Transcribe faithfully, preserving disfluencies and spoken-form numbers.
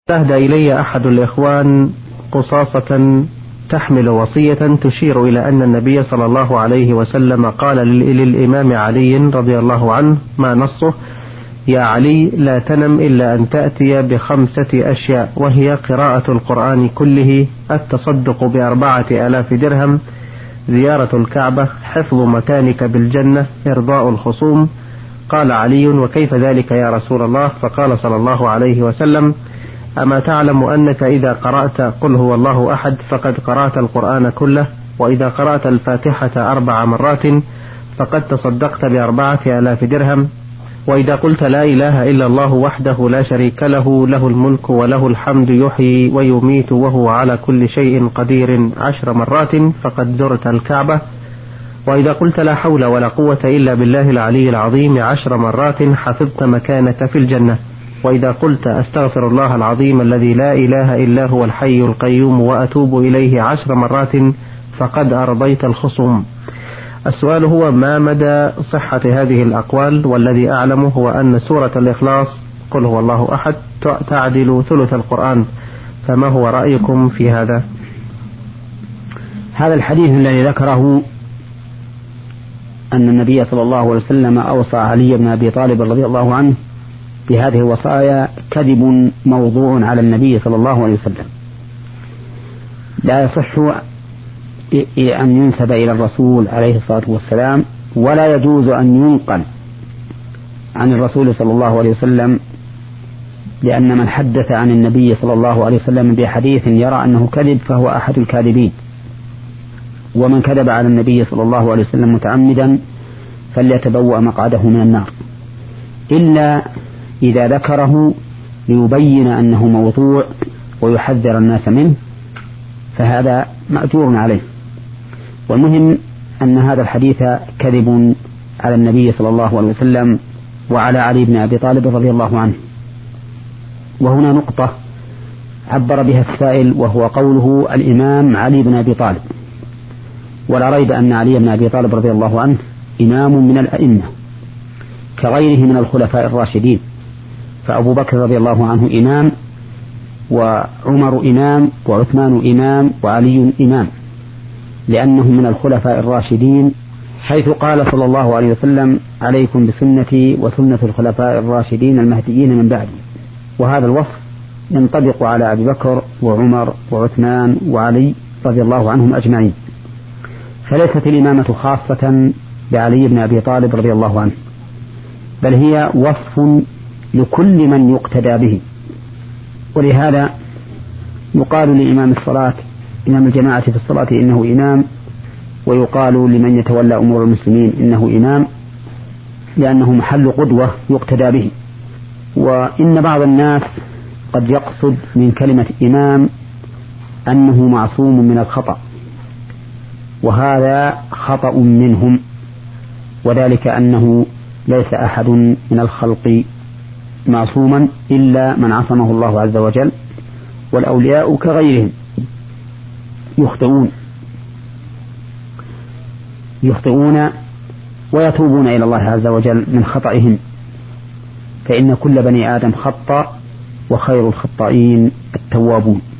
أهدى إلي أحد الإخوان قصاصة تحمل وصية تشير إلى أن النبي صلى الله عليه وسلم قال للإمام علي رضي الله عنه: ما نصه؟ يا علي، لا تنم إلا أن تأتي بخمسة أشياء، وهي قراءة القرآن كله، التصدق بأربعة آلاف درهم، زيارة الكعبة، حفظ مكانك بالجنة، إرضاء الخصوم. قال علي: وكيف ذلك يا رسول الله؟ فقال صلى الله عليه وسلم: أما تعلم أنك إذا قرأت قل هو الله أحد فقد قرأت القرآن كله، وإذا قرأت الفاتحة أربع مرات فقد تصدقت بأربعة آلاف درهم، وإذا قلت لا إله إلا الله وحده لا شريك له، له الملك وله الحمد يحيي ويميت وهو على كل شيء قدير عشر مرات فقد زرت الكعبة، وإذا قلت لا حول ولا قوة إلا بالله العلي العظيم عشر مرات حفظت مكانك في الجنة، وإذا قلت أستغفر الله العظيم الذي لا إله إلا هو الحي القيوم وأتوب إليه عشر مرات فقد أرضيت الخصوم. السؤال هو: ما مدى صحة هذه الأقوال؟ والذي أعلمه هو أن سورة الإخلاص قل هو الله أحد تعدل ثلث القرآن، فما هو رأيكم في هذا؟ هذا الحديث الذي ذكره أن النبي صلى الله عليه وسلم أوصى علي بن أبي طالب رضي الله عنه بهذه الوصايا كذب موضوع على النبي صلى الله عليه وسلم، لا يصح أن ينسب إلى الرسول عليه الصلاة والسلام، ولا يجوز أن ينقل عن الرسول صلى الله عليه وسلم، لأن من حدث عن النبي صلى الله عليه وسلم بحديث يرى أنه كذب فهو أحد الكاذبين، ومن كذب على النبي صلى الله عليه وسلم متعمدا فليتبوأ مقعده من النار، إلا إذا ذكره ليبين أنه موضوع ويحذر الناس منه، فهذا مأجور عليه. والمهم أن هذا الحديث كذب على النبي صلى الله عليه وسلم وعلى علي بن أبي طالب رضي الله عنه. وهنا نقطة عبر بها السائل، وهو قوله الإمام علي بن أبي طالب، ولا ريب أن علي بن أبي طالب رضي الله عنه إمام من الأئمة كغيره من الخلفاء الراشدين، فأبو بكر رضي الله عنه إمام، وعمر إمام، وعثمان إمام، وعلي إمام، لأنه من الخلفاء الراشدين، حيث قال صلى الله عليه وسلم: عليكم بسنتي وسنة الخلفاء الراشدين المهديين من بعدي. وهذا الوصف ينطبق على أبي بكر وعمر وعثمان وعلي رضي الله عنهم أجمعين، فليست الإمامة خاصة بعلي بن أبي طالب رضي الله عنه، بل هي وصف لكل من يقتدى به. ولهذا يقال لإمام الصلاة إمام الجماعة في الصلاة إنه إمام، ويقال لمن يتولى أمور المسلمين إنه إمام، لأنه محل قدوة يقتدى به. وإن بعض الناس قد يقصد من كلمة إمام أنه معصوم من الخطأ، وهذا خطأ منهم، وذلك أنه ليس أحد من الخلق معصوما إلا من عصمه الله عز وجل، والأولياء كغيرهم يخطئون يخطئون ويتوبون إلى الله عز وجل من خطئهم، فإن كل بني آدم خطأ، وخير الخطائين التوابون.